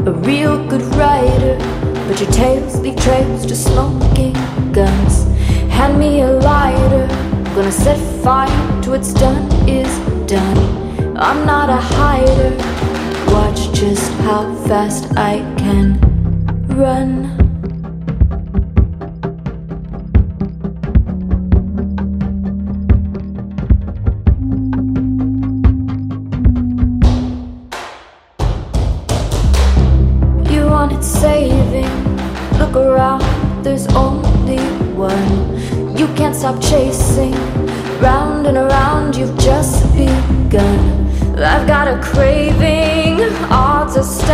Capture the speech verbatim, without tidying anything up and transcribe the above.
a real good rider, but your tales leave trails to smoking guns. Hand me a lighter, gonna set fire to what's done is done. I'm not a hider, watch just how fast I can run. You wanted saving, look around, there's only one. You can't stop chasing, round and around, you've just begun. I've got a craving, odds are